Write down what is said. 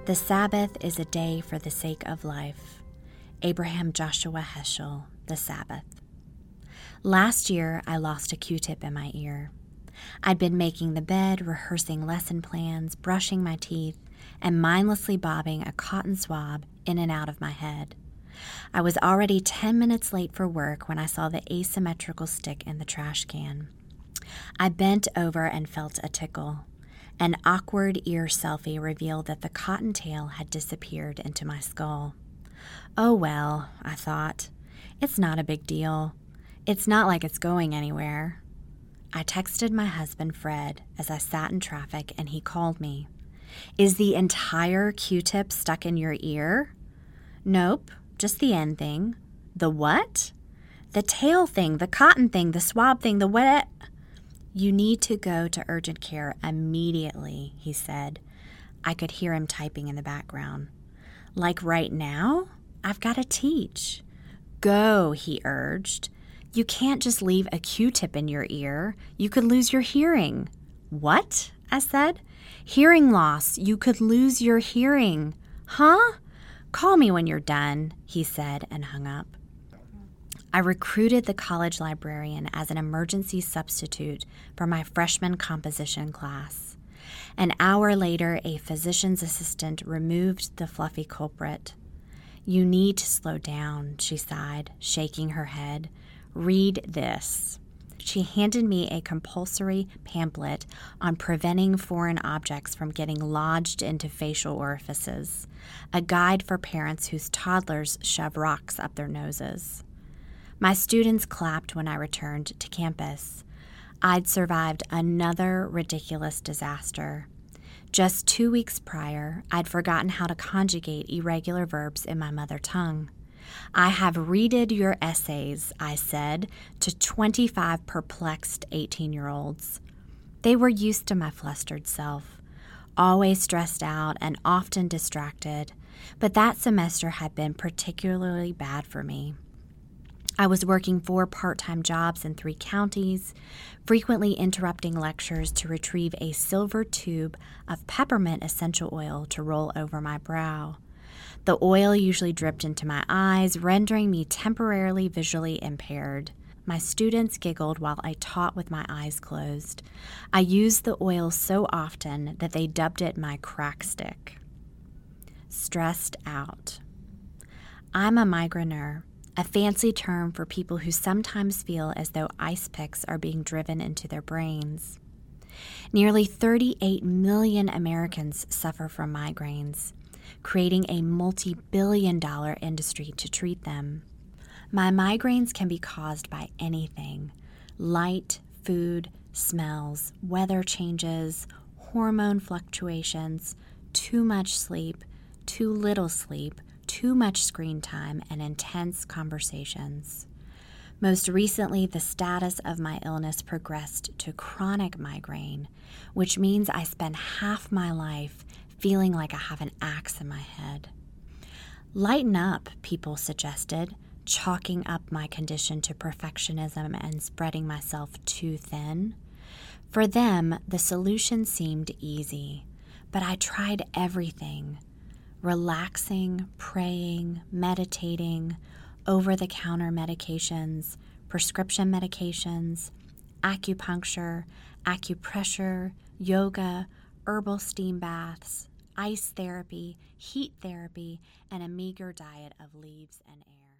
The Sabbath is a day for the sake of life. Abraham Joshua Heschel, The Sabbath. Last year, I lost a Q-tip in my ear. I'd been making the bed, rehearsing lesson plans, brushing my teeth, and mindlessly bobbing a cotton swab in and out of my head. I was already 10 minutes late for work when I saw the asymmetrical stick in the trash can. I bent over and felt a tickle. An awkward ear selfie revealed that the cottontail had disappeared into my skull. Oh well, I thought. It's not a big deal. It's not like it's going anywhere. I texted my husband, Fred, as I sat in traffic, and he called me. Is the entire Q-tip stuck in your ear? Nope, just the end thing. The what? The tail thing, the cotton thing, the swab thing, the what? You need to go to urgent care immediately, he said. I could hear him typing in the background. Like right now? I've got to teach. Go, he urged. You can't just leave a Q-tip in your ear. You could lose your hearing. What? I said. Hearing loss. You could lose your hearing. Huh? Call me when you're done, he said and hung up. I recruited the college librarian as an emergency substitute for my freshman composition class. An hour later, a physician's assistant removed the fluffy culprit. You need to slow down, she sighed, shaking her head. Read this. She handed me a compulsory pamphlet on preventing foreign objects from getting lodged into facial orifices, a guide for parents whose toddlers shove rocks up their noses. My students clapped when I returned to campus. I'd survived another ridiculous disaster. Just 2 weeks prior, I'd forgotten how to conjugate irregular verbs in my mother tongue. I have readed your essays, I said to 25 perplexed 18-year-olds. They were used to my flustered self, always stressed out and often distracted, but that semester had been particularly bad for me. I was working 4 part-time jobs in 3 counties, frequently interrupting lectures to retrieve a silver tube of peppermint essential oil to roll over my brow. The oil usually dripped into my eyes, rendering me temporarily visually impaired. My students giggled while I taught with my eyes closed. I used the oil so often that they dubbed it my crack stick. Stressed out. I'm a migraineur, a fancy term for people who sometimes feel as though ice picks are being driven into their brains. Nearly 38 million Americans suffer from migraines, creating a multi-billion-dollar industry to treat them. My migraines can be caused by anything: light, food, smells, weather changes, hormone fluctuations, too much sleep, too little sleep, too much screen time, and intense conversations. Most recently, the status of my illness progressed to chronic migraine, which means I spend half my life feeling like I have an axe in my head. Lighten up, people suggested, chalking up my condition to perfectionism and spreading myself too thin. For them, the solution seemed easy, but I tried everything: relaxing, praying, meditating, over-the-counter medications, prescription medications, acupuncture, acupressure, yoga, herbal steam baths, ice therapy, heat therapy, and a meager diet of leaves and air.